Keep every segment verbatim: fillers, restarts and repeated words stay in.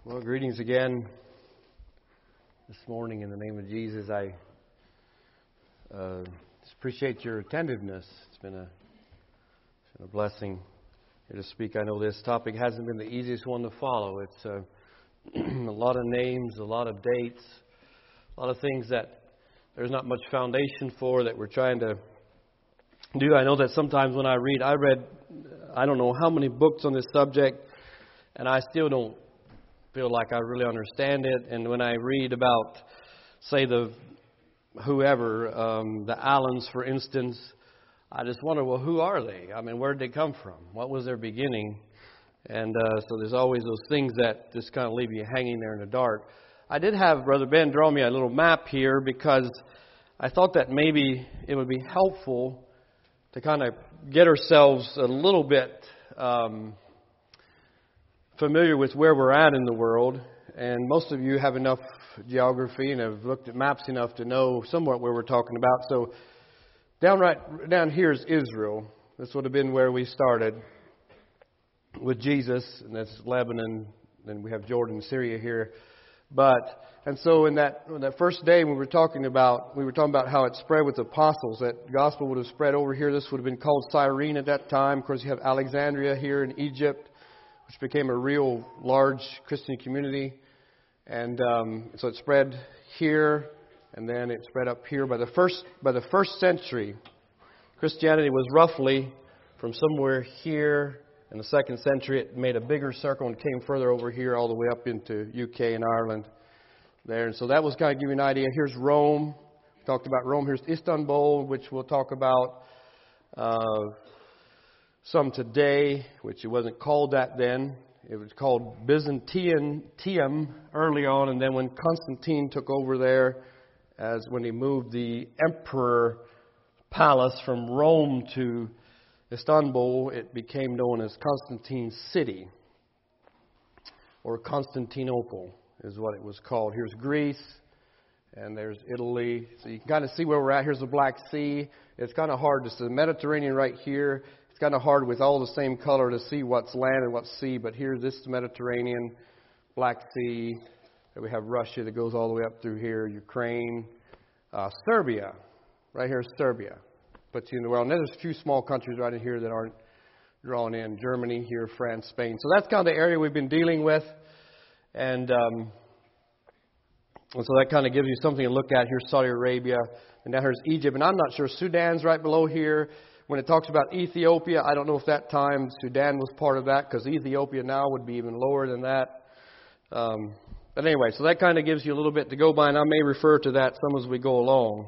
Well, greetings again this morning in the name of Jesus. I uh, just appreciate your attentiveness. It's been, a, it's been a blessing here to speak. I know this topic hasn't been the easiest one to follow. It's uh, a lot of names, a lot of dates, a lot of things that there's not much foundation for that we're trying to do. I know that sometimes when I read, I read I don't know how many books on this subject, and I still don't feel like I really understand it. And when I read about, say, the whoever, um, the Allens, for instance, I just wonder, well, who are they? I mean, where did they come from? What was their beginning? And uh, so there's always those things that just kind of leave you hanging there in the dark. I did have Brother Ben draw me a little map here because I thought that maybe it would be helpful to kind of get ourselves a little bit um, familiar with where we're at in the world. And most of you have enough geography and have looked at maps enough to know somewhat where we're talking about. So down right down here is Israel. This would have been where we started with Jesus, and that's Lebanon. Then we have Jordan and Syria here. But and so in that in that first day when we were talking about we were talking about how it spread with the apostles, that gospel would have spread over here. This would have been called Cyrene at that time. Of course, you have Alexandria here in Egypt, which became a real large Christian community. And um, so it spread here, and then it spread up here. By the first by the first century, Christianity was roughly from somewhere here. In the second century, it made a bigger circle and came further over here all the way up into U K and Ireland there. And so that was kind of give you an idea. Here's Rome. We talked about Rome. Here's Istanbul, which we'll talk about uh, some today, which it wasn't called that then. It was called Byzantium early on. And then when Constantine took over there, as when he moved the emperor palace from Rome to Istanbul, it became known as Constantine's city, or Constantinople is what it was called. Here's Greece, and there's Italy. So you can kind of see where we're at. Here's the Black Sea. It's kind of hard to see the Mediterranean right here. It's kind of hard with all the same color to see what's land and what's sea. But here's this Mediterranean, Black Sea. Then we have Russia that goes all the way up through here. Ukraine, uh, Serbia. Right here is Serbia. Puts you in the world. And there's a few small countries right in here that aren't drawn in. Germany here, France, Spain. So that's kind of the area we've been dealing with. And, um, and so that kind of gives you something to look at. Here's Saudi Arabia. And now here's Egypt. And I'm not sure. Sudan's right below here. When it talks about Ethiopia, I don't know if that time Sudan was part of that, because Ethiopia now would be even lower than that. Um, but anyway, so that kind of gives you a little bit to go by. And I may refer to that some as we go along.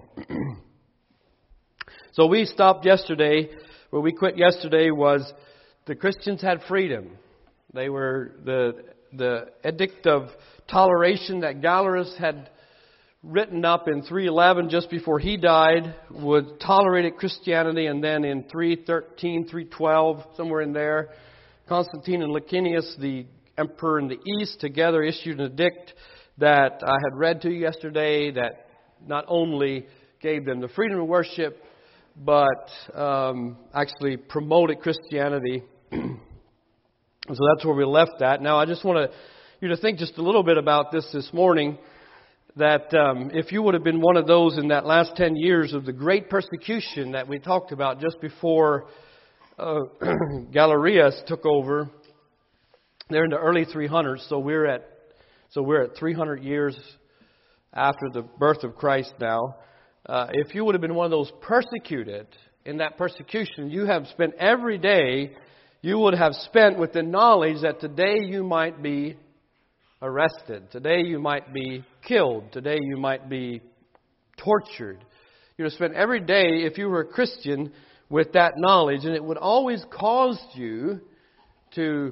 So we stopped yesterday, where we quit yesterday was the Christians had freedom. They were the the edict of toleration that Galerius had written up in three eleven just before he died would tolerate Christianity, and then in three thirteen, three twelve, somewhere in there, Constantine and Licinius, the emperor in the east, together issued an edict that I had read to you yesterday that not only gave them the freedom of worship, but um, actually promoted Christianity. So that's where we left that. Now I just want to, you to think just a little bit about this this morning, that um, if you would have been one of those in that last ten years of the great persecution that we talked about just before uh, Galerius took over, they're in the early three hundreds, so we're at so we're at three hundred years after the birth of Christ now. Uh, if you would have been one of those persecuted in that persecution, you have spent every day, you would have spent with the knowledge that today you might be arrested. Today you might be killed. Today you might be tortured. You would have spent every day, if you were a Christian, with that knowledge. And it would always cause you to,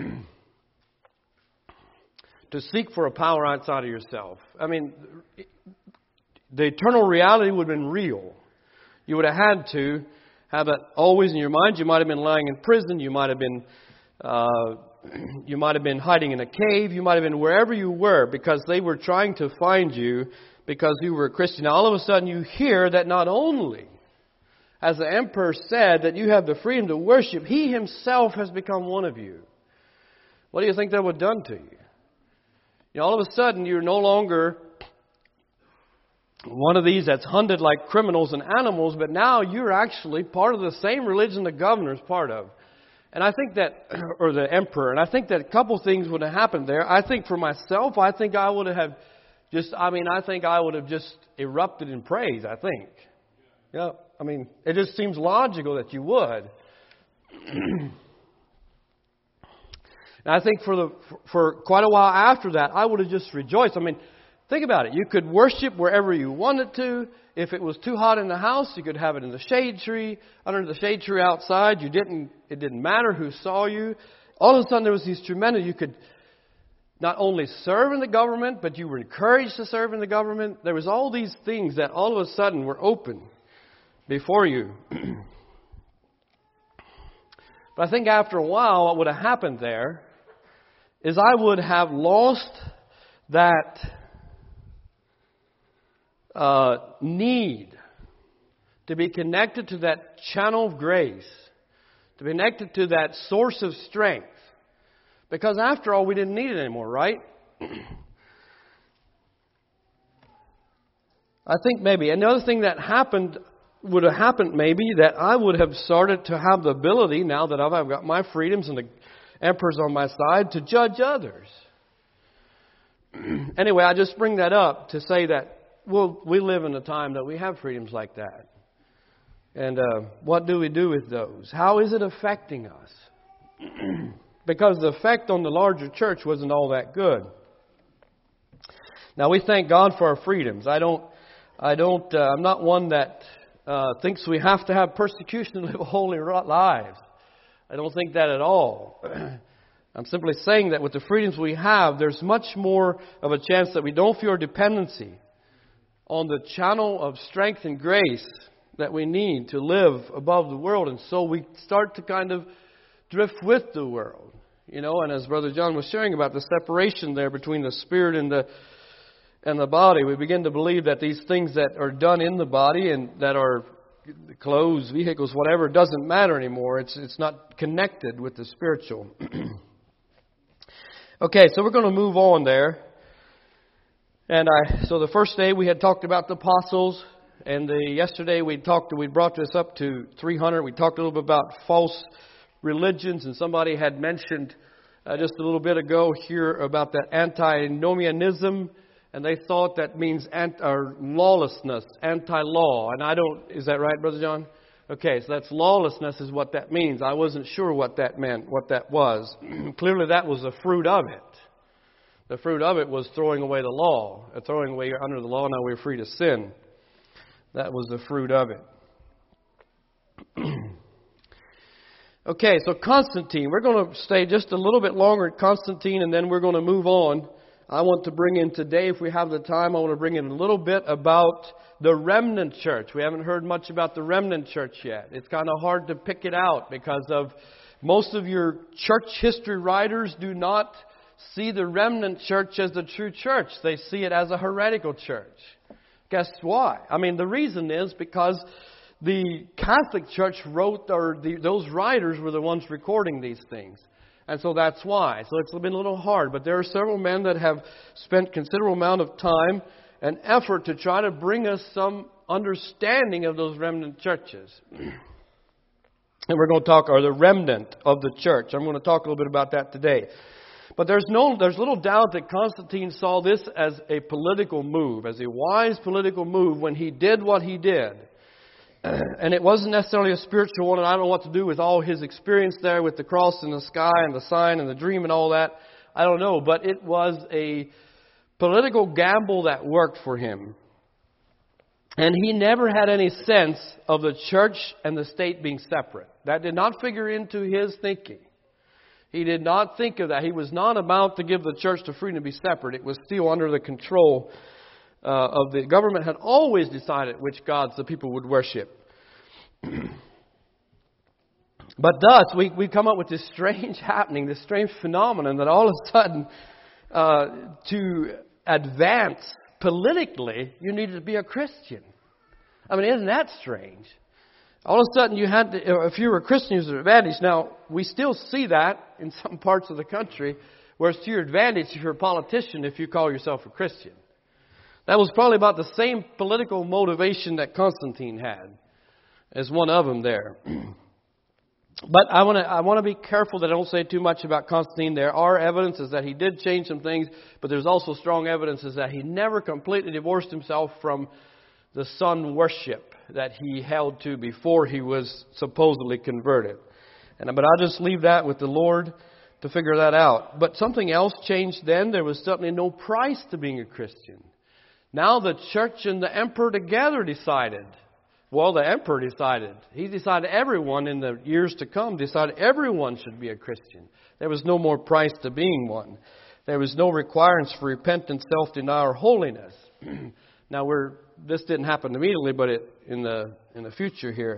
to seek for a power outside of yourself. I mean, the eternal reality would have been real. You would have had to have it always in your mind. You might have been lying in prison. You might have been uh, you might have been hiding in a cave. You might have been wherever you were, because they were trying to find you because you were a Christian. Now all of a sudden you hear that not only, as the emperor said, that you have the freedom to worship, he himself has become one of you. What do you think that would have done to you? You know, all of a sudden, you're no longer one of these that's hunted like criminals and animals, but now you're actually part of the same religion the governor's part of. And I think that, or the emperor, and I think that a couple things would have happened there. I think for myself, I think I would have just, I mean, I think I would have just erupted in praise, I think. Yeah, I mean, it just seems logical that you would. And I think for the for quite a while after that, I would have just rejoiced. I mean, think about it. You could worship wherever you wanted to. If it was too hot in the house, you could have it in the shade tree, under the shade tree outside. You didn't. It didn't matter who saw you. All of a sudden, there was these tremendous. You could not only serve in the government, but you were encouraged to serve in the government. There was all these things that all of a sudden were open before you. But I think after a while, what would have happened there is I would have lost that uh, need to be connected to that channel of grace, to be connected to that source of strength. Because after all, we didn't need it anymore, right? I think maybe. Another thing that happened would have happened maybe that I would have started to have the ability, now that I've got my freedoms and the emperor's on my side, to judge others. Anyway, I just bring that up to say that, well, we live in a time that we have freedoms like that. And uh, what do we do with those? How is it affecting us? Because the effect on the larger church wasn't all that good. Now, we thank God for our freedoms. I don't, I don't, uh, I'm not one that uh, thinks we have to have persecution to live holy lives. I don't think that at all. I'm simply saying that with the freedoms we have, there's much more of a chance that we don't feel our dependency on the channel of strength and grace that we need to live above the world. And so we start to kind of drift with the world. You know, and as Brother John was sharing about the separation there between the spirit and the and the body, we begin to believe that these things that are done in the body and that are clothes, vehicles, whatever, doesn't matter anymore. It's it's not connected with the spiritual. Okay, so we're going to move on there. And I so the first day we had talked about the apostles, and the, yesterday we talked we brought this up to three hundred. We talked a little bit about false religions, and somebody had mentioned uh, just a little bit ago here about that antinomianism. And they thought that means ant, or lawlessness, anti-law. And I don't, is that right, Brother John? Okay, so that's lawlessness is what that means. I wasn't sure what that meant, what that was. Clearly that was the fruit of it. The fruit of it was throwing away the law. Uh, throwing away under the law, now we're free to sin. That was the fruit of it. Okay, so Constantine. We're going to stay just a little bit longer at Constantine, and then we're going to move on. I want to bring in today, if we have the time, I want to bring in a little bit about the remnant church. We haven't heard much about the remnant church yet. It's kind of hard to pick it out because of most of your church history writers do not see the remnant church as the true church. They see it as a heretical church. Guess why? I mean, the reason is because the Catholic Church wrote, or the, those writers were the ones recording these things. And so that's why. So it's been a little hard. But there are several men that have spent considerable amount of time and effort to try to bring us some understanding of those remnant churches. And we're going to talk, or the remnant of the church. I'm going to talk a little bit about that today. But there's no, there's little doubt that Constantine saw this as a political move, as a wise political move when he did what he did. And it wasn't necessarily a spiritual one, and I don't know what to do with all his experience there with the cross in the sky and the sign and the dream and all that. I don't know, but it was a political gamble that worked for him. And he never had any sense of the church and the state being separate. That did not figure into his thinking. He did not think of that. He was not about to give the church the freedom to be separate. It was still under the control Uh, of the government. Had always decided which gods the people would worship. But thus, we, we come up with this strange happening, this strange phenomenon that all of a sudden, uh, to advance politically, you needed to be a Christian. I mean, isn't that strange? All of a sudden, you had to, if you were a Christian, you was an advantage. Now, we still see that in some parts of the country, Whereas to your advantage if you're a politician if you call yourself a Christian. That was probably about the same political motivation that Constantine had as one of them there. But I want to I want to be careful that I don't say too much about Constantine. There are evidences that he did change some things, but there's also strong evidences that he never completely divorced himself from the sun worship that he held to before he was supposedly converted. And but I'll just leave that with the Lord to figure that out. But something else changed then. There was certainly no price to being a Christian. Now the church and the emperor together decided. Well, the emperor decided. He decided everyone in the years to come decided everyone should be a Christian. There was no more price to being one. There was no requirements for repentance, self-denial, or holiness. Now, we're this didn't happen immediately, but it in the in the future here.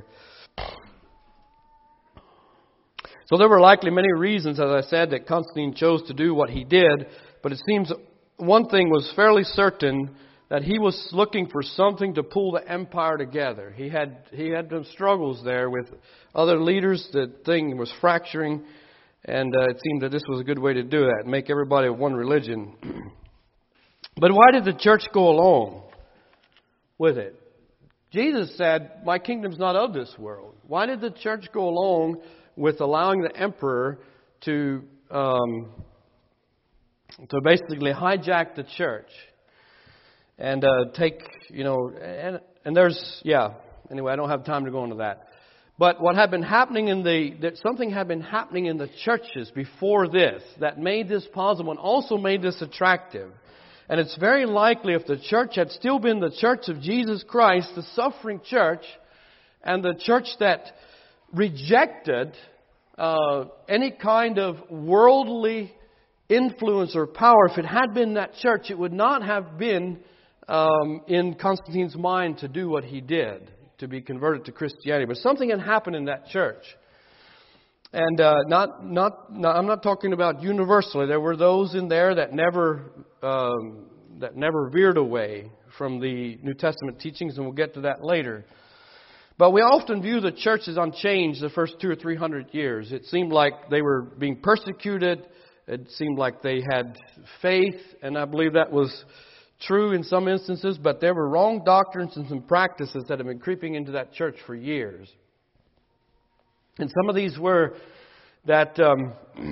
So there were likely many reasons, as I said, that Constantine chose to do what he did. But it seems one thing was fairly certain, that he was looking for something to pull the empire together. He had he had some struggles there with other leaders. The thing was fracturing, and uh, it seemed that this was a good way to do that, make everybody one religion. But why did the church go along with it? Jesus said, "My kingdom's not of this world." Why did the church go along with allowing the emperor to um, to basically hijack the church? And uh, take, you know, and and there's, yeah, anyway, I don't have time to go into that. But what had been happening in the, that something had been happening in the churches before this that made this possible and also made this attractive. And it's very likely if the church had still been the church of Jesus Christ, the suffering church, and the church that rejected uh, any kind of worldly influence or power, if it had been that church, it would not have been Um, in Constantine's mind to do what he did, to be converted to Christianity. But something had happened in that church. And uh, not, not, not, I'm not talking about universally. There were those in there that never, um, that never veered away from the New Testament teachings, and we'll get to that later. But we often view the church as unchanged the first two or three hundred years. It seemed like they were being persecuted. It seemed like they had faith, and I believe that was true in some instances, but there were wrong doctrines and some practices that have been creeping into that church for years. And some of these were that um,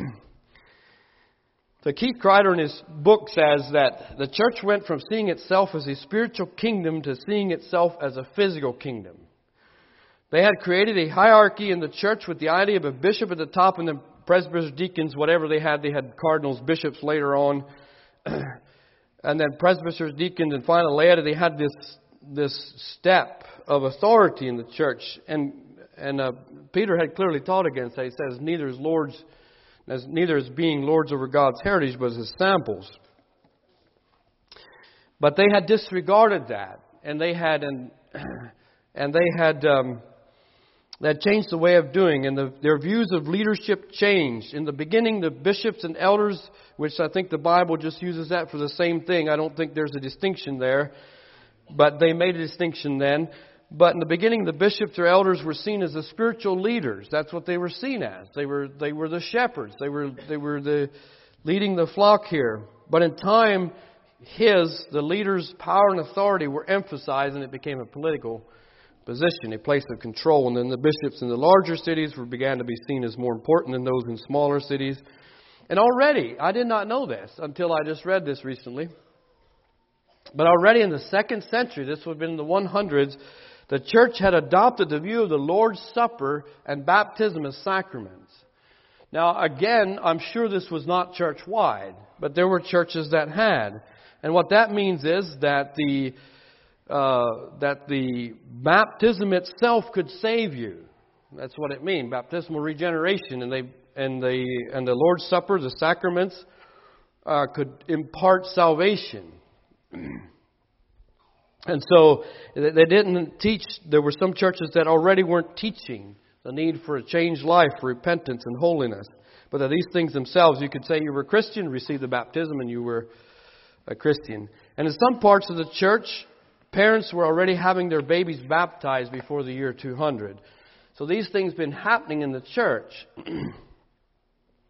the Keith Kreider in his book says that the church went from seeing itself as a spiritual kingdom to seeing itself as a physical kingdom. They had created a hierarchy in the church with the idea of a bishop at the top and the presbyters, deacons, whatever they had. They had cardinals, bishops later on. And then presbyters, deacons, and finally laity. They had this this step of authority in the church, and and uh, Peter had clearly taught against that. He says, "Neither is lords, as neither is being lords over God's heritage, but as samples." But they had disregarded that, and they had and and they had um, that changed the way of doing, and the, their views of leadership changed. In the beginning, the bishops and elders, which I think the Bible just uses that for the same thing. I don't think there's a distinction there, but they made a distinction then. But in the beginning, the bishops or elders were seen as the spiritual leaders. That's what they were seen as. They were they were the shepherds. They were they were the leading the flock here. But in time, his the leaders' power and authority were emphasized, and it became a political position, a place of control. And then the bishops in the larger cities were began to be seen as more important than those in smaller cities. And already, I did not know this until I just read this recently, but already in the second century, this would have been in the hundreds, the church had adopted the view of the Lord's Supper and baptism as sacraments. Now, again, I'm sure this was not church-wide, but there were churches that had. And what that means is that the uh, that the baptism itself could save you. That's what it means, baptismal regeneration, and they. And the and the Lord's Supper, the sacraments, uh, could impart salvation. And so they didn't teach. There were some churches that already weren't teaching the need for a changed life, for repentance and holiness. But that these things themselves, you could say you were a Christian, received the baptism, and you were a Christian. And in some parts of the church, parents were already having their babies baptized before the year two hundred. So these things have been happening in the church.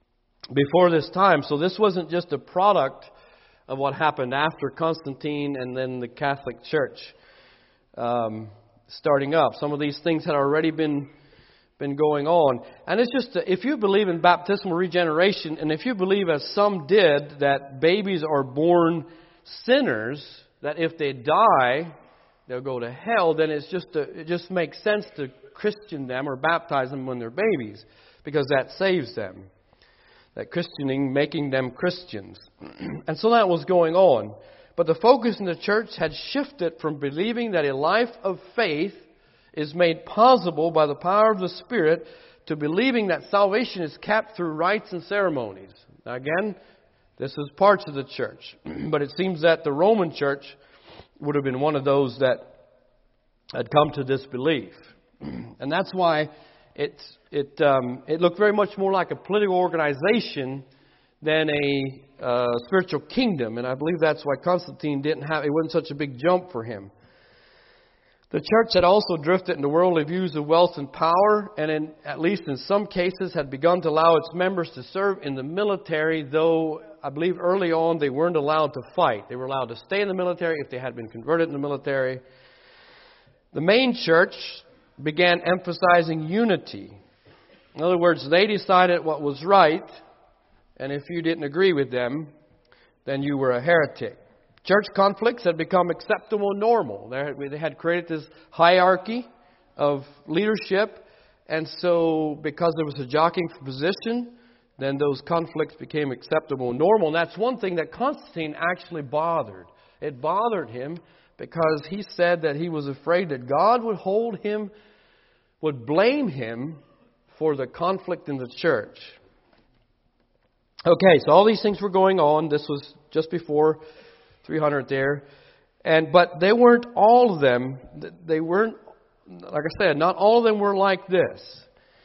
before this time. So this wasn't just a product of what happened after Constantine and then the Catholic Church um, starting up. Some of these things had already been been going on. And it's just, if you believe in baptismal regeneration, and if you believe, as some did, that babies are born sinners, that if they die, they'll go to hell, then it's just a, it just makes sense to Christian them or baptize them when they're babies, because that saves them. That Christianing, making them Christians. And so that was going on. But the focus in the church had shifted from believing that a life of faith is made possible by the power of the Spirit to believing that salvation is kept through rites and ceremonies. Now again, this is parts of the church. But it seems that the Roman church would have been one of those that had come to this belief. And that's why it's, it um, it looked very much more like a political organization than a uh, spiritual kingdom. And I believe that's why Constantine didn't have, it wasn't such a big jump for him. The church had also drifted into worldly views of wealth and power, and in, at least in some cases had begun to allow its members to serve in the military, though I believe early on they weren't allowed to fight. They were allowed to stay in the military if they had been converted in the military. The main church began emphasizing unity. In other words, they decided what was right, and if you didn't agree with them, then you were a heretic. Church conflicts had become acceptable and normal. They had created this hierarchy of leadership, and so because there was a jockeying for position, then those conflicts became acceptable and normal. And that's one thing that Constantine actually bothered. It bothered him because he said that he was afraid that God would hold him, would blame him for the conflict in the church. Okay, so all these things were going on. This was just before three hundred there. And but they weren't all of them. They weren't, like I said, not all of them were like this.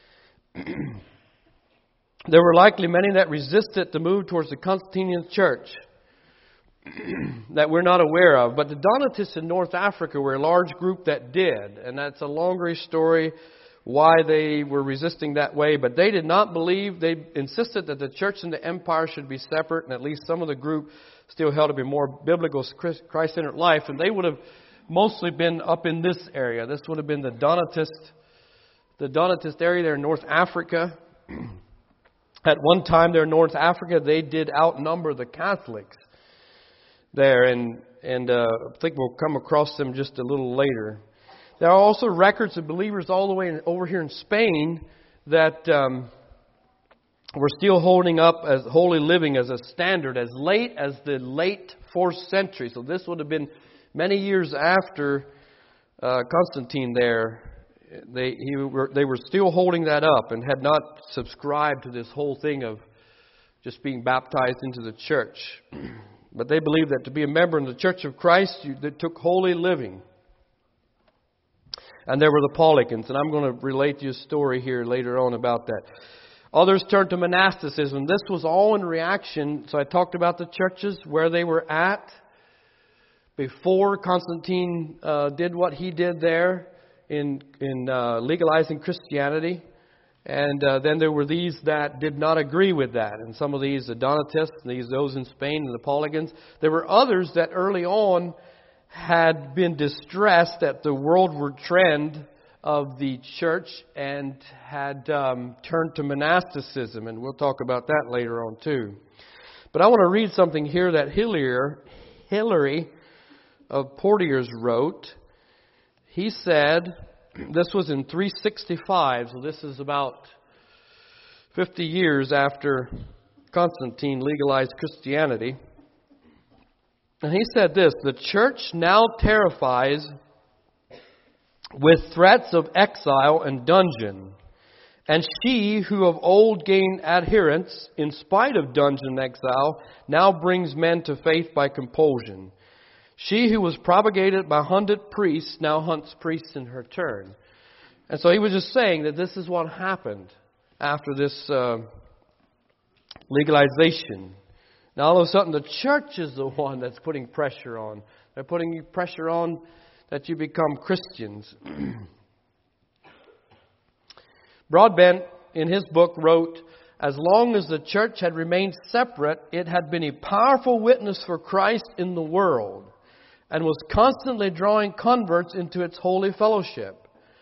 There were likely many that resisted the move towards the Constantinian church that we're not aware of. But the Donatists in North Africa were a large group that did. And that's a longer story why they were resisting that way. But they did not believe, they insisted that the church and the empire should be separate. And at least some of the group still held to be more biblical, Christ-centered life. And they would have mostly been up in this area. This would have been the Donatist, the Donatist area there in North Africa. At one time there in North Africa, they did outnumber the Catholics there. And, and uh, I think we'll come across them just a little later. There are also records of believers all the way in, over here in Spain that um, were still holding up as holy living as a standard as late as the late fourth century. So this would have been many years after uh, Constantine there. They, he were, they were still holding that up and had not subscribed to this whole thing of just being baptized into the church. But they believed that to be a member in the Church of Christ, you, that took holy living. And there were the Paulicians, and I'm going to relate to you a story here later on about that. Others turned to monasticism. This was all in reaction. So I talked about the churches where they were at before Constantine uh, did what he did there in in uh, legalizing Christianity. And uh, then there were these that did not agree with that. And some of these, the Donatists, these those in Spain, and the Paulicians. There were others that early on had been distressed at the worldward trend of the church and had um, turned to monasticism. And we'll talk about that later on too. But I want to read something here that Hilary, Hilary of Poitiers wrote. He said, this was in three sixty-five, so this is about fifty years after Constantine legalized Christianity. And he said this: the church now terrifies with threats of exile and dungeon. And she who of old gained adherents in spite of dungeon and exile now brings men to faith by compulsion. She who was propagated by hunted priests now hunts priests in her turn. And so he was just saying that this is what happened after this uh, legalization. Now all of a sudden the church is the one that's putting pressure on. They're putting pressure on that you become Christians. Broadbent, in his book, wrote, As long as the church had remained separate, it had been a powerful witness for Christ in the world and was constantly drawing converts into its holy fellowship.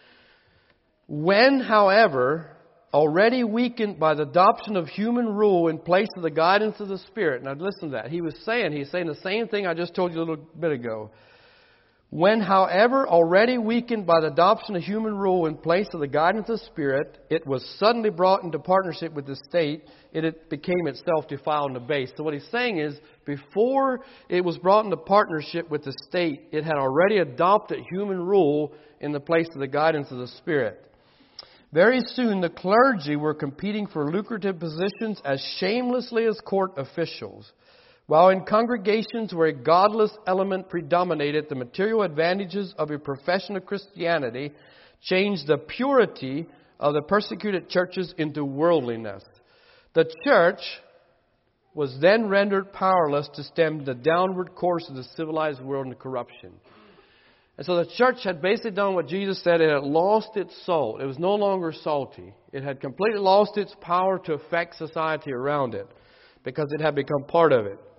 When, however, already weakened by the adoption of human rule in place of the guidance of the Spirit. Now listen to that. He was saying, he's saying the same thing I just told you a little bit ago. When, however, already weakened by the adoption of human rule in place of the guidance of the Spirit, it was suddenly brought into partnership with the state, it, it became itself defiled and debased. So what he's saying is, before it was brought into partnership with the state, it had already adopted human rule in the place of the guidance of the Spirit. Very soon, the clergy were competing for lucrative positions as shamelessly as court officials. While in congregations where a godless element predominated, the material advantages of a profession of Christianity changed the purity of the persecuted churches into worldliness. The church was then rendered powerless to stem the downward course of the civilized world into corruption. And so the church had basically done what Jesus said. It had lost its soul. It was no longer salty. It had completely lost its power to affect society around it because it had become part of it.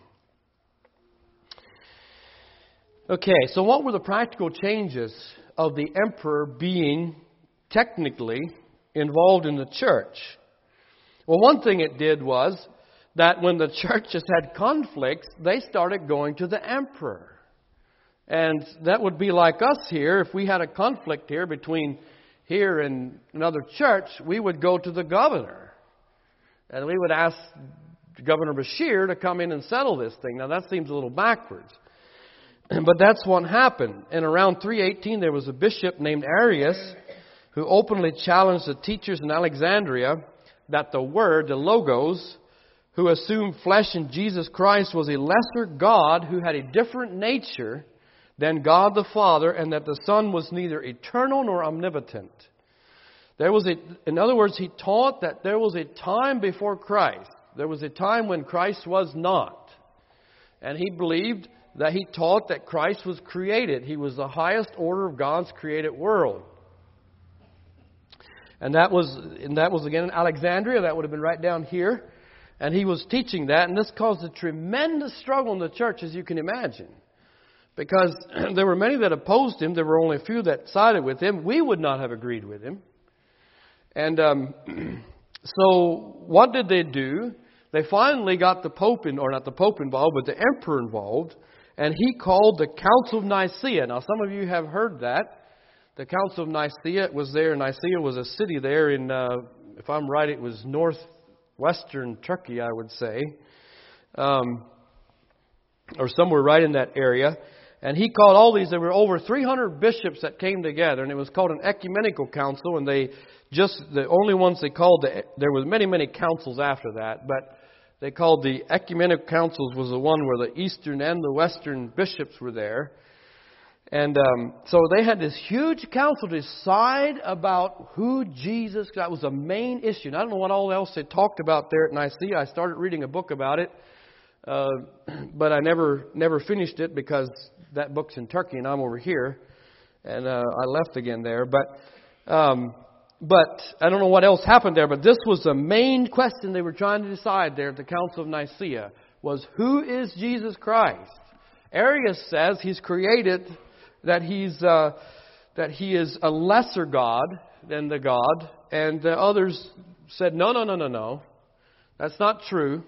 Okay, so what were the practical changes of the emperor being technically involved in the church? Well, one thing it did was that when the churches had conflicts, they started going to the emperor. And that would be like us here. If we had a conflict here between here and another church, we would go to the governor. And we would ask Governor Bashir to come in and settle this thing. Now that seems a little backwards. But that's what happened. And around three eighteen, there was a bishop named Arius who openly challenged the teachers in Alexandria that the Word, the Logos, who assumed flesh in Jesus Christ, was a lesser God who had a different nature than God the Father, and that the Son was neither eternal nor omnipotent. There was a, in other words, he taught that there was a time before Christ. There was a time when Christ was not. And he believed that he taught that Christ was created. He was the highest order of God's created world. And that was, and that was again in Alexandria. That would have been right down here. And he was teaching that. And this caused a tremendous struggle in the church, as you can imagine. Because there were many that opposed him. There were only a few that sided with him. We would not have agreed with him. And um, so what did they do? They finally got the Pope, in, or not the Pope involved, but the Emperor involved. And he called the Council of Nicaea. Now some of you have heard that. The Council of Nicaea was there. Nicaea was a city there in, uh, if I'm right, it was northwestern Turkey, I would say. Um, or somewhere right in that area. And he called all these, there were over three hundred bishops that came together, and it was called an ecumenical council, and they just, the only ones they called, the, there were many, many councils after that, but they called the ecumenical councils was the one where the eastern and the western bishops were there. And um, so they had this huge council to decide about who Jesus, that was a main issue. And I don't know what all else they talked about there at Nicaea. I started reading a book about it. Uh, but I never never finished it because that book's in Turkey and I'm over here, and uh, I left again there. But um, but I don't know what else happened there. But this was the main question they were trying to decide there at the Council of Nicaea: was who is Jesus Christ? Arius says he's created, that he's uh, that he is a lesser God than the God, and the others said no, no, no, no, no, that's not true.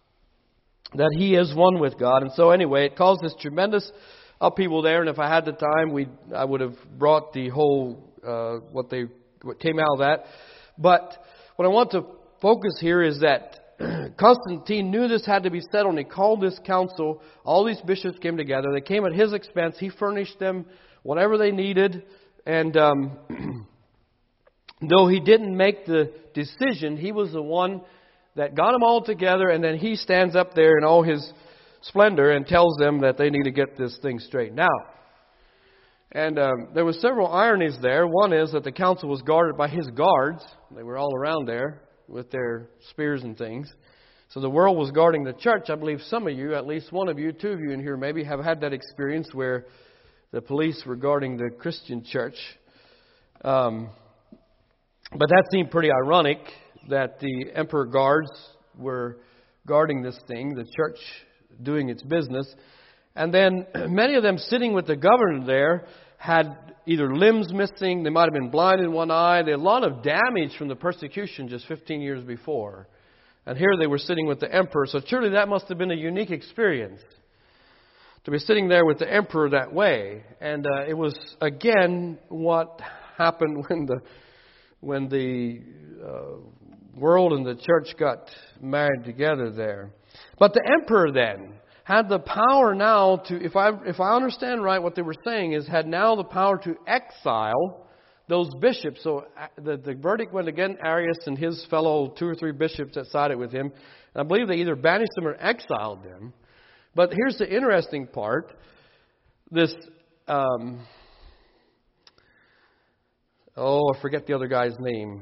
That he is one with God. And so anyway, it caused this tremendous upheaval there. And if I had the time, we I would have brought the whole, uh, what they what came out of that. But what I want to focus here is that Constantine knew this had to be settled, and he called this council. All these bishops came together. They came at his expense. He furnished them whatever they needed. And um, though he didn't make the decision, he was the one that got them all together, and then he stands up there in all his splendor and tells them that they need to get this thing straightened out. And um, there were several ironies there. One is that the council was guarded by his guards. They were all around there with their spears and things. So the world was guarding the church. I believe some of you, at least one of you, two of you in here maybe, have had that experience where the police were guarding the Christian church. Um, but that seemed pretty ironic, that the emperor guards were guarding this thing, the church doing its business. And then many of them sitting with the governor there had either limbs missing, they might have been blind in one eye. They had a lot of damage from the persecution just fifteen years before. And here they were sitting with the emperor. So surely that must have been a unique experience, to be sitting there with the emperor that way. And uh, it was, again, what happened when the when the uh, world and the church got married together there. But the emperor then had the power now to, if I if I understand right, what they were saying is, had now the power to exile those bishops. So the, the verdict went against Arius and his fellow two or three bishops that sided with him. And I believe they either banished them or exiled them. But here's the interesting part. This, um, oh, I forget the other guy's name.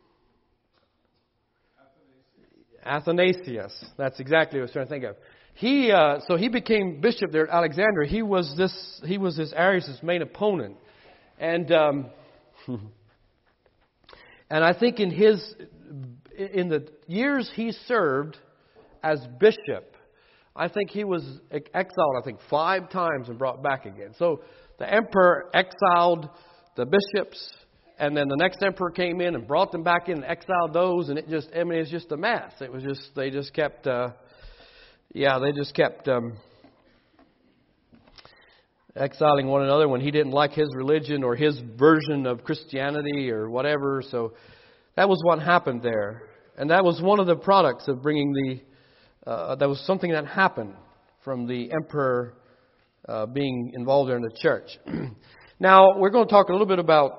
Athanasius. That's exactly what I was trying to think of. He, uh, so he became bishop there at Alexandria. He was this, he was this Arius' main opponent. And, um, and I think in his, in the years he served as bishop, I think he was exiled, I think, five times and brought back again. So the emperor exiled the bishops, and then the next emperor came in and brought them back in and exiled those, and it just, I mean, it's just a mess. It was just, they just kept, uh, yeah, they just kept um, exiling one another when he didn't like his religion or his version of Christianity or whatever. So that was what happened there. And that was one of the products of bringing the, uh, that was something that happened from the emperor uh, being involved there in the church. Now, we're going to talk a little bit about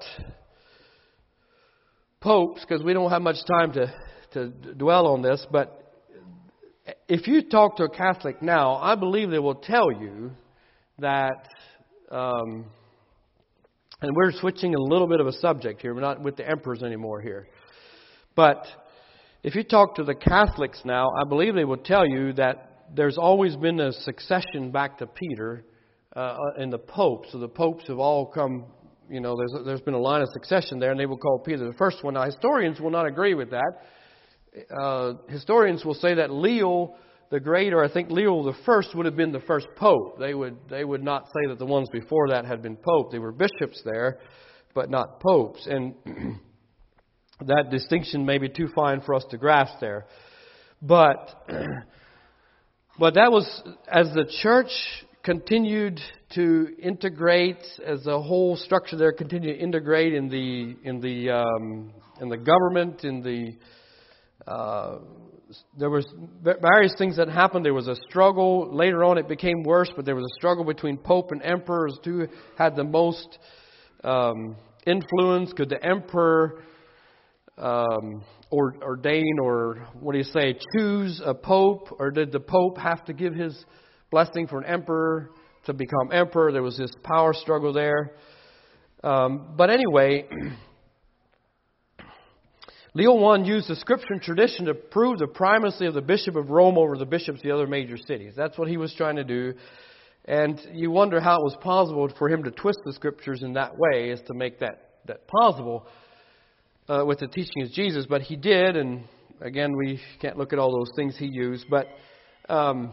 popes, because we don't have much time to, to dwell on this, but if you talk to a Catholic now, I believe they will tell you that, um, and we're switching a little bit of a subject here, we're not with the emperors anymore here, but if you talk to the Catholics now, I believe they will tell you that there's always been a succession back to Peter uh, and the popes. So the popes have all come, you know, there's there's been a line of succession there, and they will call Peter the first one. Now, historians will not agree with that. Uh, historians will say that Leo the Great, or I think Leo the First, would have been the first pope. They would they would not say that the ones before that had been pope. They were bishops there, but not popes. And that distinction may be too fine for us to grasp there. But but that was, as the church continued to integrate, as the whole structure there continued to integrate in the in the um, in the government, in the uh, there was various things that happened. There was a struggle. Later on, it became worse, but there was a struggle between Pope and Emperor as to who had the most um, influence. Could the Emperor um, or ordain, or what do you say, choose a Pope, or did the Pope have to give his blessing for an Emperor to become Emperor? There was this power struggle there. Um, but anyway, Leo the First used the Scripture and tradition to prove the primacy of the Bishop of Rome over the bishops of the other major cities. That's what he was trying to do. And you wonder how it was possible for him to twist the Scriptures in that way, as to make that, that possible uh, with the teaching of Jesus. But he did, and again, we can't look at all those things he used. But um,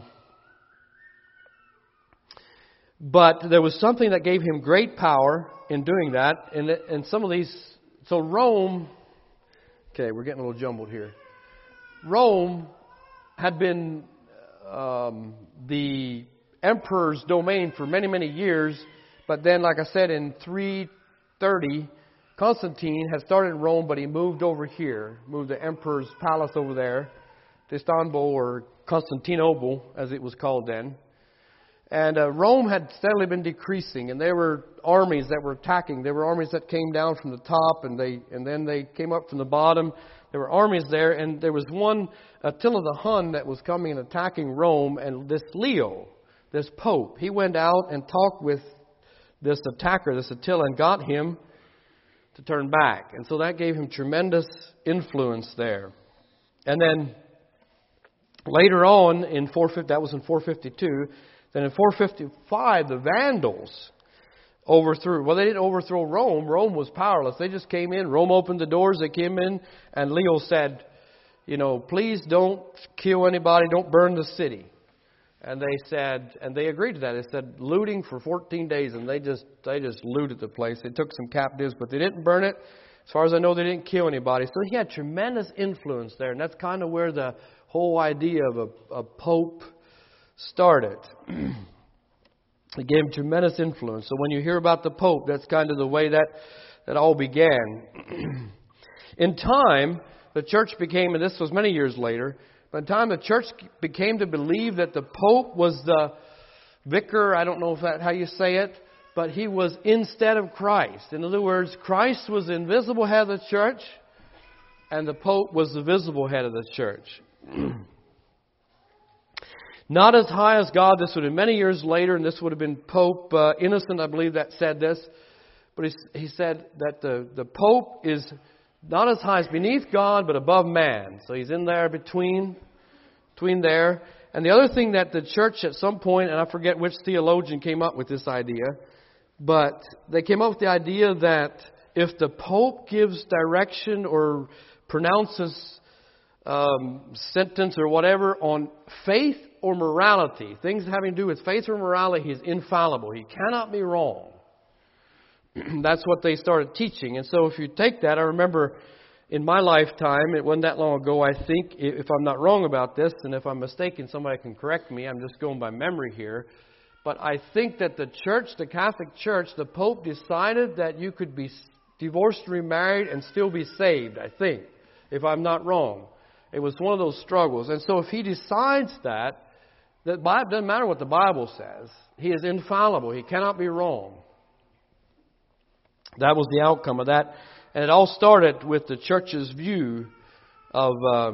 but there was something that gave him great power in doing that. And, and some of these, so Rome... Okay, we're getting a little jumbled here. Rome had been um, the emperor's domain for many, many years. But then, like I said, in three thirty, Constantine had started in Rome, but he moved over here, moved the emperor's palace over there to Istanbul, or Constantinople, as it was called then. And uh, Rome had steadily been decreasing, and there were armies that were attacking. There were armies that came down from the top, and they and then they came up from the bottom. There were armies there, and there was one, Attila the Hun, that was coming and attacking Rome. And this Leo, this Pope, he went out and talked with this attacker, this Attila, and got him to turn back. And so that gave him tremendous influence there. And then later on, in four fifty, that was in four fifty-two. Then in four fifty-five, the Vandals overthrew. Well, they didn't overthrow Rome. Rome was powerless. They just came in. Rome opened the doors. They came in. And Leo said, you know, please don't kill anybody, don't burn the city. And they said, and they agreed to that. They said looting for fourteen days, and they just they just looted the place. They took some captives, but they didn't burn it. As far as I know, they didn't kill anybody. So he had tremendous influence there, and that's kind of where the whole idea of a, a pope started. It gave him tremendous influence. So when you hear about the pope, that's kind of the way that that all began. In time, the church became, and this was many years later, by the time the church became to believe that the Pope was the vicar, I don't know if that's how you say it, but he was instead of Christ. In other words, Christ was the invisible head of the church, and the Pope was the visible head of the church. Not as high as God. This would have been many years later, and this would have been Pope uh, Innocent, I believe, that said this. But he, he said that the, the Pope is not as high as beneath God, but above man. So he's in there between, between there. And the other thing that the church at some point, and I forget which theologian came up with this idea, but they came up with the idea that if the Pope gives direction or pronounces um, sentence or whatever on faith or morality, things having to do with faith or morality, he's infallible. He cannot be wrong. That's what they started teaching. And so if you take that, I remember in my lifetime, it wasn't that long ago, I think, if I'm not wrong about this, and if I'm mistaken, somebody can correct me. I'm just going by memory here. But I think that the church, the Catholic Church, the Pope decided that you could be divorced, remarried, and still be saved, I think, if I'm not wrong. It was one of those struggles. And so if he decides that, that it doesn't matter what the Bible says. He is infallible. He cannot be wrong. That was the outcome of that. And it all started with the church's view of uh,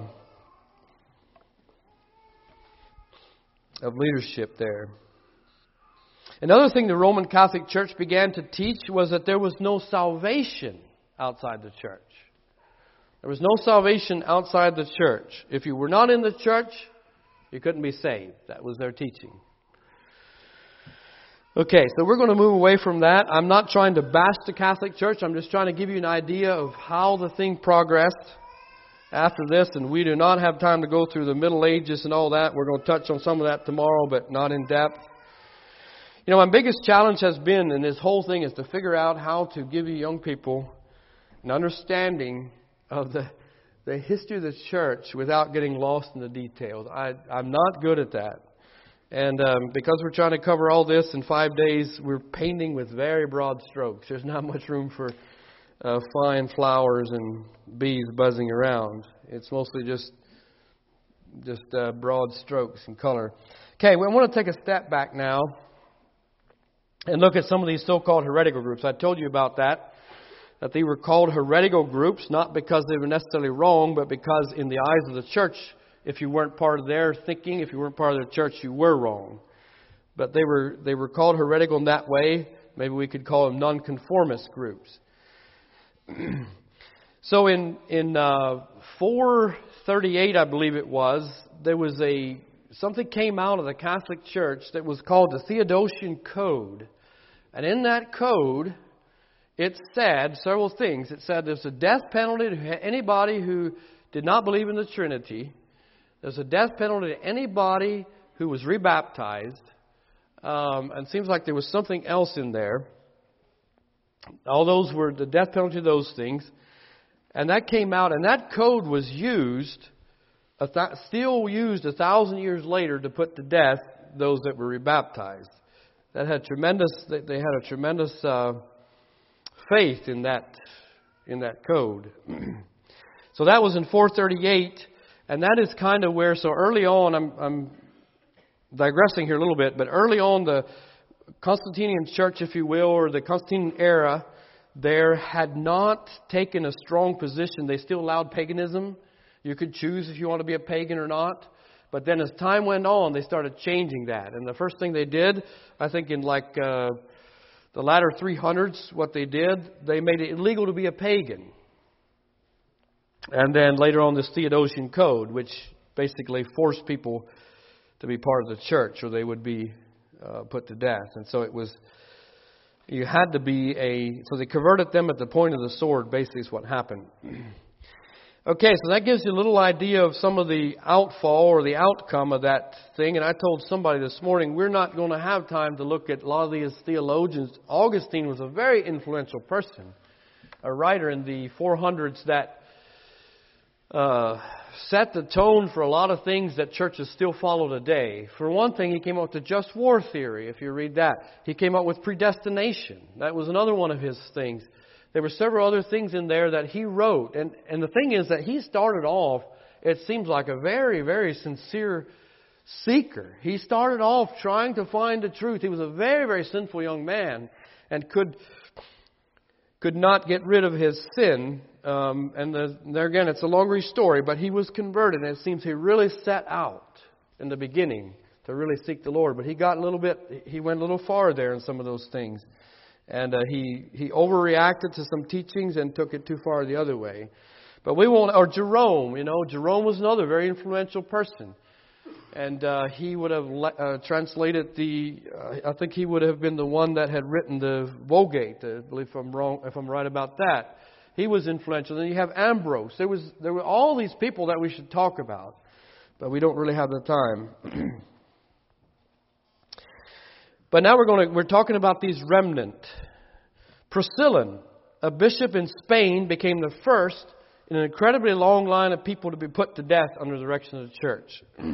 of leadership there. Another thing the Roman Catholic Church began to teach was that there was no salvation outside the church. There was no salvation outside the church. If you were not in the church, you couldn't be saved. That was their teaching. Okay, so we're going to move away from that. I'm not trying to bash the Catholic Church. I'm just trying to give you an idea of how the thing progressed after this. And we do not have time to go through the Middle Ages and all that. We're going to touch on some of that tomorrow, but not in depth. You know, my biggest challenge has been in this whole thing is to figure out how to give you young people an understanding of the, the history of the church without getting lost in the details. I, I'm not good at that. And um, because we're trying to cover all this in five days, we're painting with very broad strokes. There's not much room for uh, fine flowers and bees buzzing around. It's mostly just just uh, broad strokes and color. Okay, well, I want to take a step back now and look at some of these so-called heretical groups. I told you about that, that they were called heretical groups, not because they were necessarily wrong, but because in the eyes of the church, if you weren't part of their thinking, if you weren't part of their church, you were wrong. But they were they were called heretical in that way. Maybe we could call them nonconformist groups. So in in uh, four thirty-eight, I believe it was, there was a something came out of the Catholic Church that was called the Theodosian Code, and in that code, it said several things. It said there's a death penalty to anybody who did not believe in the Trinity. There's a death penalty to anybody who was rebaptized. Um, and it seems like there was something else in there. All those were the death penalty to those things. And that came out, and that code was used, a th- still used a thousand years later to put to death those that were rebaptized. That had tremendous, they had a tremendous uh, faith in that, in that code. So that was in four thirty-eight. And that is kind of where, so early on, I'm, I'm digressing here a little bit, but early on, the Constantinian church, if you will, or the Constantinian era, there had not taken a strong position. They still allowed paganism. You could choose if you want to be a pagan or not. But then as time went on, they started changing that. And the first thing they did, I think in like uh, the latter three hundreds, what they did, they made it illegal to be a pagan. And then later on, this Theodosian Code, which basically forced people to be part of the church, or they would be uh, put to death. And so it was, you had to be a, so they converted them at the point of the sword, basically is what happened. Okay, so that gives you a little idea of some of the outfall or the outcome of that thing. And I told somebody this morning, we're not going to have time to look at a lot of these theologians. Augustine was a very influential person, a writer in the four hundreds that uh, set the tone for a lot of things that churches still follow today. For one thing, he came up with the just war theory, if you read that. He came up with predestination. That was another one of his things. There were several other things in there that he wrote. And, and the thing is that he started off, it seems like a very, very sincere seeker. He started off trying to find the truth. He was a very, very sinful young man and could could not get rid of his sin. Um, and the, there again, it's a longer story, but he was converted. And it seems he really set out in the beginning to really seek the Lord. But he got a little bit, he went a little far there in some of those things. And uh, he, he overreacted to some teachings and took it too far the other way. But we won't, or Jerome, you know, Jerome was another very influential person. And uh, he would have uh, translated the, uh, I think he would have been the one that had written the Vulgate, I believe if I'm wrong, if I'm right about that. He was influential. Then you have Ambrose. There was, there were all these people that we should talk about. But we don't really have the time. But now we're going to, we're talking about these remnant. Priscillan, a bishop in Spain, became the first in an incredibly long line of people to be put to death under the direction of the church.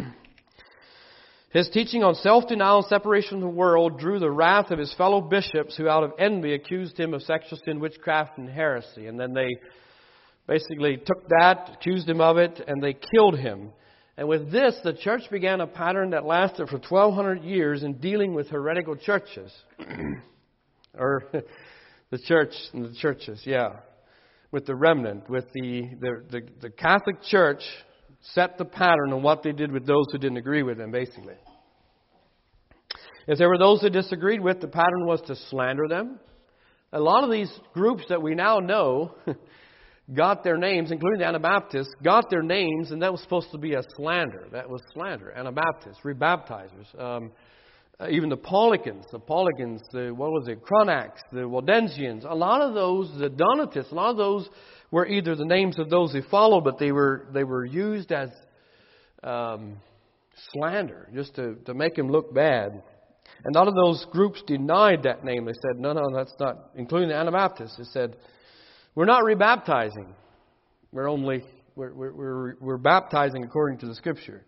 His teaching on self-denial and separation from the world drew the wrath of his fellow bishops, who out of envy accused him of sexual sin, witchcraft, and heresy. And then they basically took that, accused him of it, and they killed him. And with this, the church began a pattern that lasted for twelve hundred years in dealing with heretical churches. or the church and the churches, yeah. With the remnant, with the, the, the, the Catholic Church set the pattern on what they did with those who didn't agree with them, basically. If there were those who disagreed with, the pattern was to slander them. A lot of these groups that we now know got their names, including the Anabaptists, got their names, and that was supposed to be a slander. That was slander. Anabaptists, rebaptizers. Um, even the Paulicans, the Paulicans, the, what was it, Cronachs, the Waldensians. A lot of those, the Donatists, a lot of those were either the names of those they followed, but they were they were used as um, slander, just to, to make them look bad. And a lot of those groups denied that name. They said, no, no, that's not, including the Anabaptists. They said, we're not rebaptizing. We're only, we're, we're, we're, we're baptizing according to the Scripture.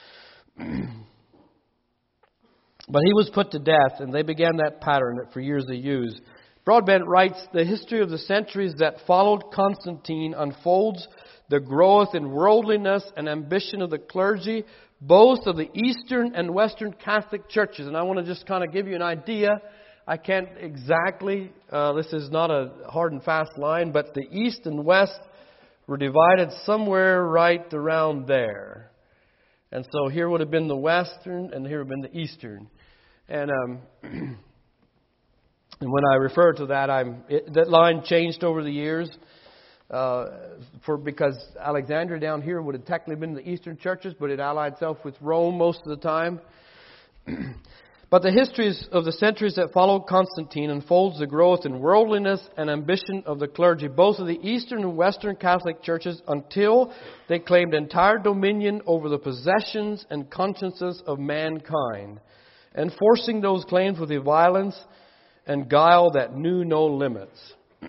But he was put to death, and they began that pattern that for years they used. Broadbent writes, the history of the centuries that followed Constantine unfolds the growth in worldliness and ambition of the clergy, both of the Eastern and Western Catholic churches. And I want to just kind of give you an idea. I can't exactly, uh, this is not a hard and fast line, but the East and West were divided somewhere right around there. And so here would have been the Western, and here would have been the Eastern. And um, and when I refer to that, I'm it, that line changed over the years. Uh, for because Alexandria down here would have technically been the Eastern churches, but it allied itself with Rome most of the time. But the histories of the centuries that followed Constantine unfolds the growth in worldliness and ambition of the clergy, both of the Eastern and Western Catholic churches, until they claimed entire dominion over the possessions and consciences of mankind, enforcing those claims with a violence and guile that knew no limits.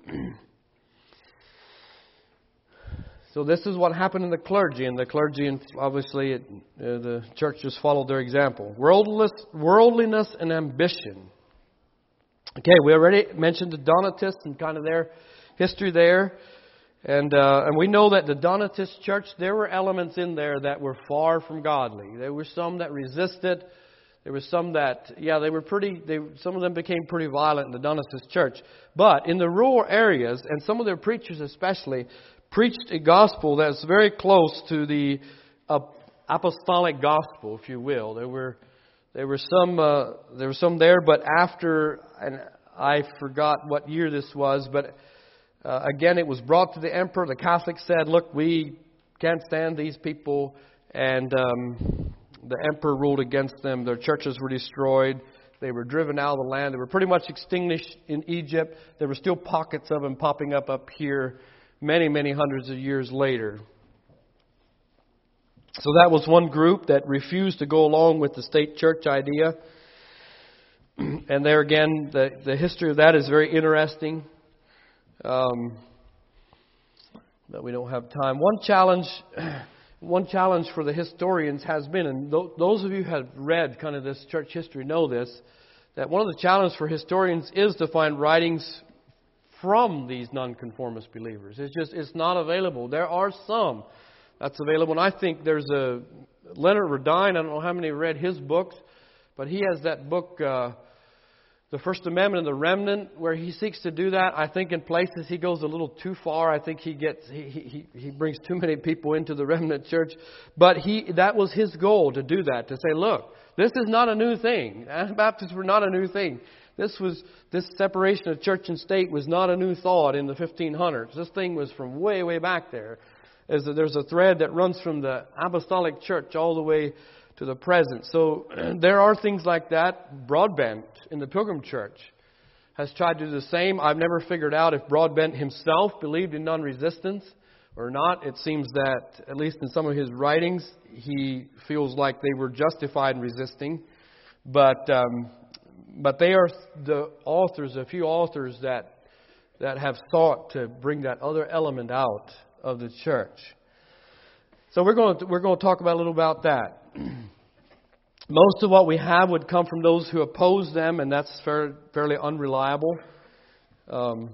So this is what happened in the clergy, and the clergy, and obviously, it, uh, the church just followed their example. Worldliness, worldliness and ambition. Okay, we already mentioned the Donatists and kind of their history there, and uh, and we know that the Donatist church, there were elements in there that were far from godly. There were some that resisted. There were some that, yeah, they were pretty. They some of them became pretty violent in the Donatist church. But in the rural areas, and some of their preachers especially, preached a gospel that's very close to the uh, apostolic gospel, if you will. There were there were some uh, there were some there, but after, and I forgot what year this was, but uh, again it was brought to the emperor. The Catholics said, "Look, we can't stand these people," and um, the emperor ruled against them. Their churches were destroyed. They were driven out of the land. They were pretty much extinguished in Egypt. There were still pockets of them popping up up here many, many hundreds of years later. So that was one group that refused to go along with the state church idea. And there again, the, the history of that is very interesting. Um, but we don't have time. One challenge, one challenge for the historians has been, and th- those of you who have read kind of this church history know this, that one of the challenges for historians is to find writings from these nonconformist believers. It's just, it's not available. There are some that's available. And I think there's a, Leonard Radine, I don't know how many read his books, but he has that book, uh, The First Amendment and the Remnant, where he seeks to do that. I think in places he goes a little too far. I think he gets he he he brings too many people into the remnant church. But he that was his goal, to do that, to say, look, this is not a new thing. Anabaptists were not a new thing. This was this separation of church and state was not a new thought in the fifteen hundreds. This thing was from way, way back there. As there's a thread that runs from the apostolic church all the way to the present. So there are things like that. Broadbent in the Pilgrim Church has tried to do the same. I've never figured out if Broadbent himself believed in non-resistance or not. It seems that, at least in some of his writings, he feels like they were justified in resisting. But um, but they are the authors, a few authors that that have sought to bring that other element out of the church. So we're going to, we're going to talk about a little about that. Most of what we have would come from those who oppose them, and that's fair, fairly unreliable. Um,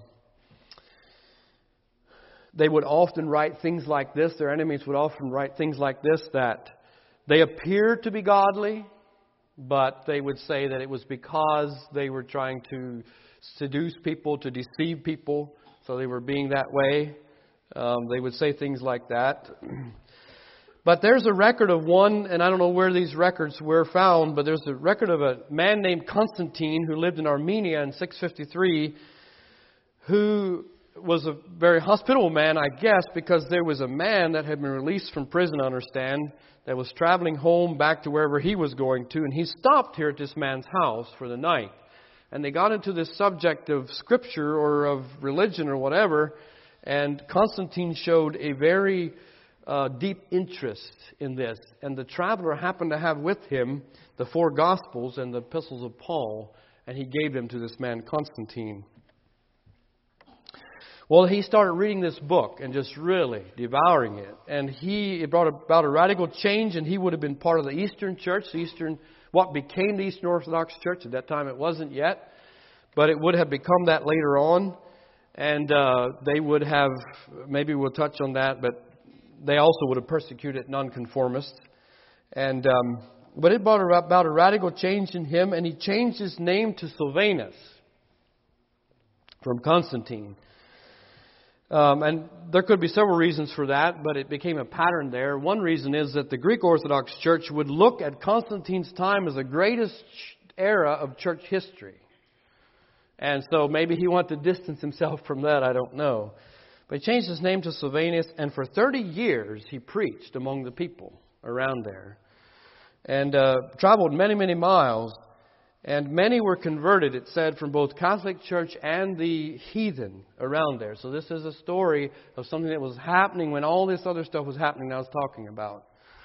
they would often write things like this. Their enemies would often write things like this, that they appear to be godly, but they would say that it was because they were trying to seduce people, to deceive people, so they were being that way. Um, they would say things like that. But there's a record of one, and I don't know where these records were found, but there's a record of a man named Constantine who lived in Armenia in six fifty-three, who was a very hospitable man, I guess, because there was a man that had been released from prison, I understand, that was traveling home back to wherever he was going to, and he stopped here at this man's house for the night. And they got into this subject of Scripture or of religion or whatever, and Constantine showed a very uh, deep interest in this. And the traveler happened to have with him the four Gospels and the epistles of Paul, and he gave them to this man, Constantine. Well, he started reading this book and just really devouring it. And he it brought about a radical change, and he would have been part of the Eastern Church, the Eastern, what became the Eastern Orthodox Church. At that time it wasn't yet, but it would have become that later on. And uh, they would have, maybe we'll touch on that, but they also would have persecuted nonconformists. And um, but it brought about a radical change in him, and he changed his name to Sylvanus from Constantine. Um, and there could be several reasons for that, but it became a pattern there. One reason is that the Greek Orthodox Church would look at Constantine's time as the greatest era of church history. And so maybe he wanted to distance himself from that, I don't know. But he changed his name to Sylvanus, and for thirty years he preached among the people around there. And uh, traveled many, many miles. And many were converted, it said, from both Catholic Church and the heathen around there. So this is a story of something that was happening when all this other stuff was happening that I was talking about.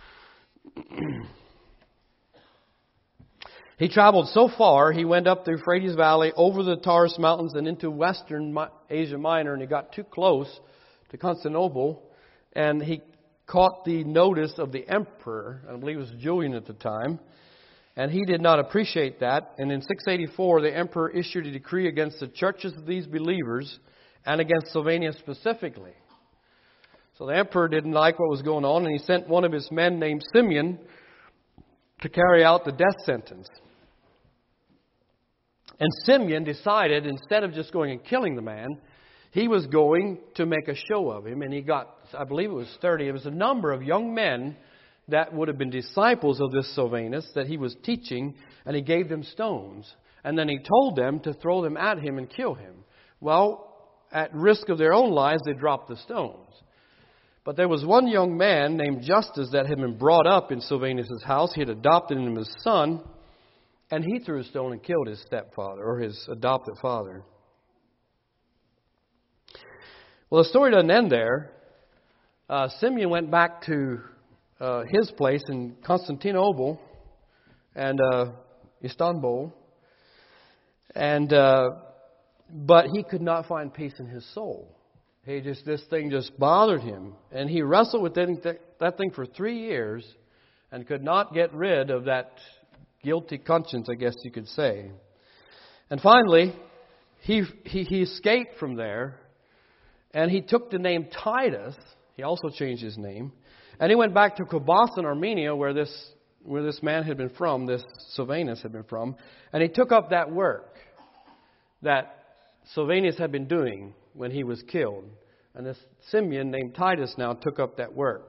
He traveled so far, he went up the Euphrates Valley, over the Taurus Mountains, and into western Asia Minor, and he got too close to Constantinople, and he caught the notice of the emperor, I believe it was Julian at the time, and he did not appreciate that. And in six eighty-four, the emperor issued a decree against the churches of these believers and against Sylvanus specifically. So the emperor didn't like what was going on, and he sent one of his men named Simeon to carry out the death sentence. And Simeon decided, instead of just going and killing the man, he was going to make a show of him. And he got, I believe it was thirty, it was a number of young men that would have been disciples of this Sylvanus that he was teaching, and he gave them stones. And then he told them to throw them at him and kill him. Well, at risk of their own lives, they dropped the stones. But there was one young man named Justus that had been brought up in Sylvanus' house. He had adopted him as his son, and he threw a stone and killed his stepfather, or his adopted father. Well, the story doesn't end there. Uh, Simeon went back to uh, his place in Constantinople and uh, Istanbul, and uh, but he could not find peace in his soul. He just this thing just bothered him, and he wrestled with that, that thing for three years, and could not get rid of that guilty conscience, I guess you could say. And finally, he he, he escaped from there, and he took the name Titus. He also changed his name, and he went back to Kobasa, Armenia, where this where this man had been from, this Silvanus had been from, and he took up that work that Silvanus had been doing when he was killed. And this Simeon named Titus now took up that work.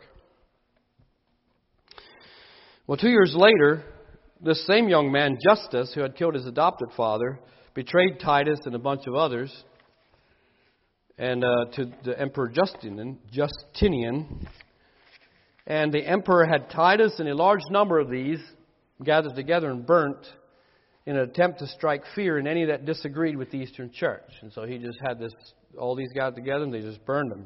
Well, two years later, this same young man, Justus, who had killed his adopted father, betrayed Titus and a bunch of others and uh, to the Emperor Justinian, Justinian. And the emperor had Titus and a large number of these gathered together and burnt in an attempt to strike fear in any that disagreed with the Eastern Church. And so he just had this, all these guys together, and they just burned them.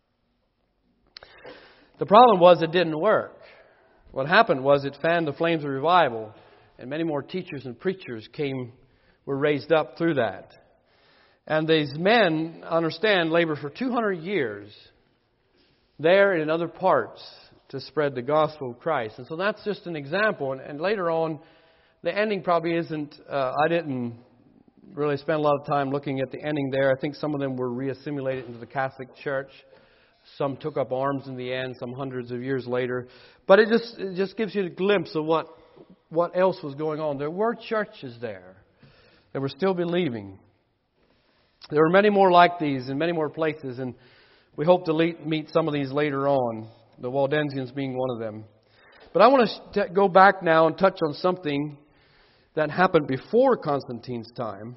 The problem was it didn't work. What happened was it fanned the flames of revival, and many more teachers and preachers came, were raised up through that. And these men, understand, labored for two hundred years there and in other parts to spread the gospel of Christ. And so that's just an example. And, and later on, the ending probably isn't, uh, I didn't really spend a lot of time looking at the ending there. I think some of them were reassimilated into the Catholic Church. Some took up arms in the end, some hundreds of years later. But it just it just gives you a glimpse of what what else was going on. There were churches there that were still believing. There were many more like these in many more places, and we hope to meet some of these later on, the Waldensians being one of them. But I want to go back now and touch on something that happened before Constantine's time,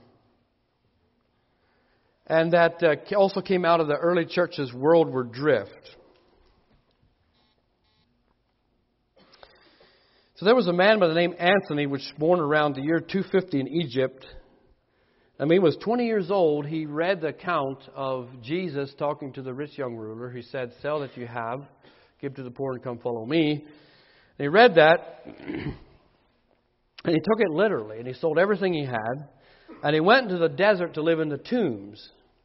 and that uh, also came out of the early church's worldward drift. So there was a man by the name Anthony, which was born around the year two fifty in Egypt. I mean, he was twenty years old. He read the account of Jesus talking to the rich young ruler. He said, "Sell that you have, give to the poor, and come follow me." And he read that, and he took it literally, and he sold everything he had, and he went into the desert to live in the tombs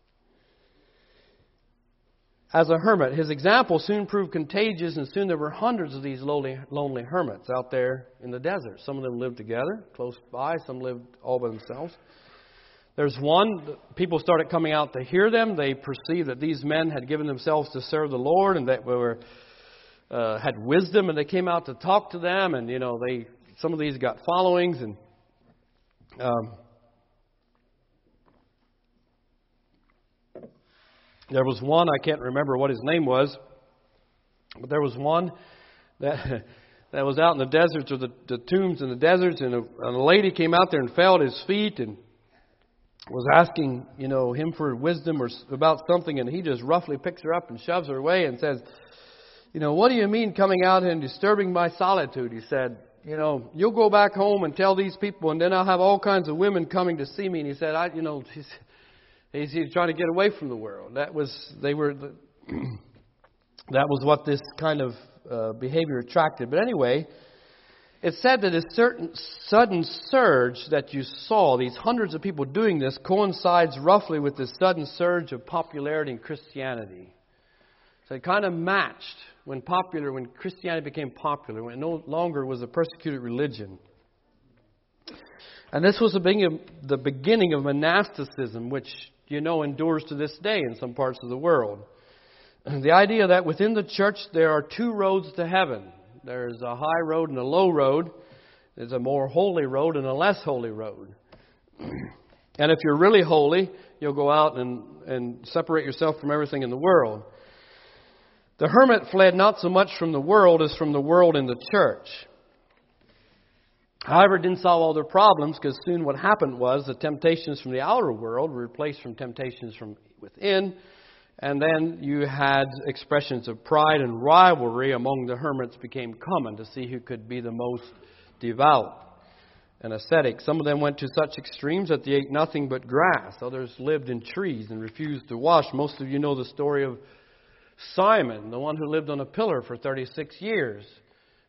as a hermit. His example soon proved contagious, and soon there were hundreds of these lonely, lonely hermits out there in the desert. Some of them lived together, close by. Some lived all by themselves. There's one, people started coming out to hear them. They perceived that these men had given themselves to serve the Lord, and that we were uh, had wisdom, and they came out to talk to them. And you know, they some of these got followings, and um, there was one, I can't remember what his name was, but there was one that that was out in the deserts, or the, the tombs in the deserts, and a, and a lady came out there and fell at his feet and was asking, you know, him for wisdom or about something, and he just roughly picks her up and shoves her away and says, you know, "What do you mean coming out and disturbing my solitude?" He said, "You know, you'll go back home and tell these people, and then I'll have all kinds of women coming to see me." And he said, "I, you know, he's, he's, he's trying to get away from the world." That was they were, the, that was what this kind of uh, behavior attracted. But anyway, it said that a certain sudden surge that you saw, these hundreds of people doing this, coincides roughly with this sudden surge of popularity in Christianity. So it kind of matched when popular, when Christianity became popular, when it no longer was a persecuted religion. And this was the beginning of, the beginning of monasticism, which, you know, endures to this day in some parts of the world. And the idea that within the church there are two roads to heaven. There's a high road and a low road. There's a more holy road and a less holy road. And if you're really holy, you'll go out and, and separate yourself from everything in the world. The hermit fled not so much from the world as from the world in the church. However, it didn't solve all their problems, because soon what happened was the temptations from the outer world were replaced from temptations from within. And then you had expressions of pride and rivalry among the hermits became common to see who could be the most devout and ascetic. Some of them went to such extremes that they ate nothing but grass. Others lived in trees and refused to wash. Most of you know the story of Simon, the one who lived on a pillar for thirty-six years.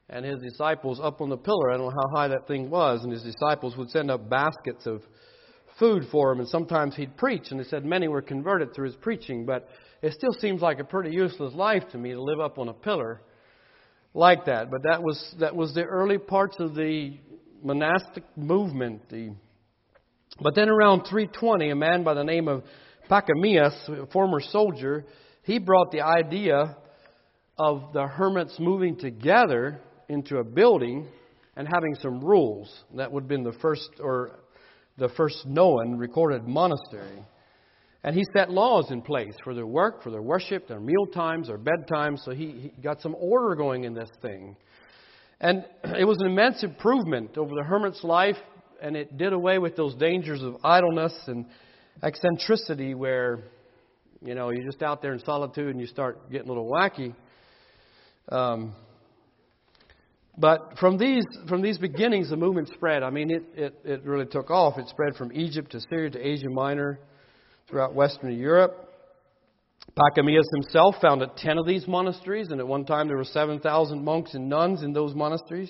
and his disciples up on the pillar. I don't know how high that thing was. And his disciples would send up baskets of food for him. And sometimes he'd preach. And they said many were converted through his preaching. But it still seems like a pretty useless life to me to live up on a pillar like that. But that was that was the early parts of the monastic movement. The, but then around three twenty, a man by the name of Pachomius, a former soldier, he brought the idea of the hermits moving together into a building and having some rules. That would have been the first or the first known recorded monastery. And he set laws in place for their work, for their worship, their meal times, their bedtimes. So he, he got some order going in this thing. And it was an immense improvement over the hermit's life, and it did away with those dangers of idleness and eccentricity where, you know, you're just out there in solitude and you start getting a little wacky. Um, but from these from these beginnings, the movement spread. I mean, it, it, it really took off. It spread from Egypt to Syria to Asia Minor, throughout Western Europe. Pachomius himself founded ten of these monasteries, and at one time there were seven thousand monks and nuns in those monasteries.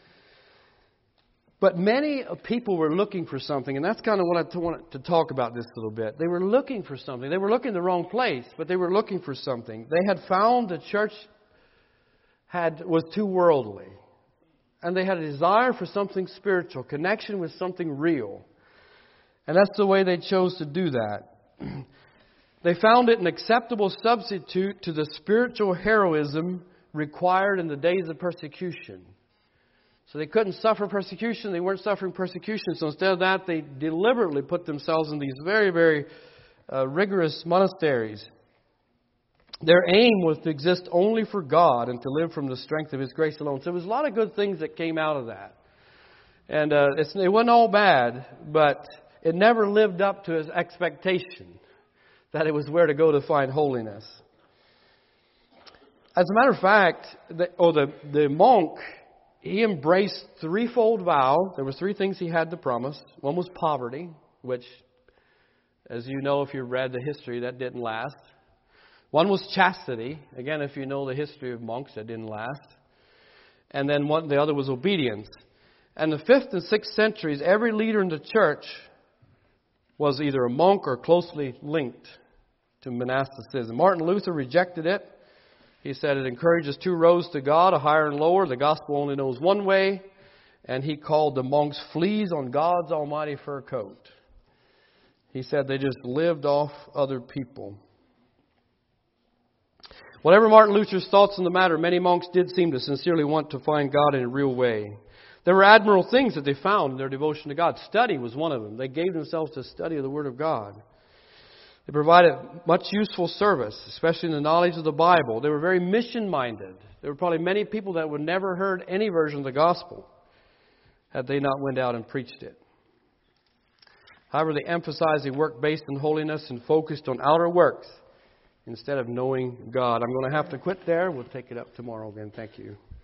But many people were looking for something, and that's kind of what I wanted to talk about this a little bit. They were looking for something. They were looking in the wrong place, but they were looking for something. They had found the church had was too worldly, and they had a desire for something spiritual, connection with something real. And that's the way they chose to do that. They found it an acceptable substitute to the spiritual heroism required in the days of persecution. So they couldn't suffer persecution. They weren't suffering persecution. So instead of that, they deliberately put themselves in these very, very uh, rigorous monasteries. Their aim was to exist only for God and to live from the strength of His grace alone. So there was a lot of good things that came out of that. And uh, it's, it wasn't all bad, but it never lived up to his expectation that it was where to go to find holiness. As a matter of fact, the, or the, the monk, he embraced threefold vow. There were three things he had to promise. One was poverty, which, as you know if you read the history, that didn't last. One was chastity. Again, if you know the history of monks, that didn't last. And then one, the other was obedience. And the fifth and sixth centuries, every leader in the church was either a monk or closely linked to monasticism. Martin Luther rejected it. He said it encourages two roads to God, a higher and lower. The gospel only knows one way. And he called the monks fleas on God's almighty fur coat. He said they just lived off other people. Whatever Martin Luther's thoughts on the matter, many monks did seem to sincerely want to find God in a real way. There were admirable things that they found in their devotion to God. Study was one of them. They gave themselves to study of the Word of God. They provided much useful service, especially in the knowledge of the Bible. They were very mission-minded. There were probably many people that would never heard any version of the gospel had they not went out and preached it. However, they emphasized a work based on holiness and focused on outer works instead of knowing God. I'm going to have to quit there. We'll take it up tomorrow again. Thank you.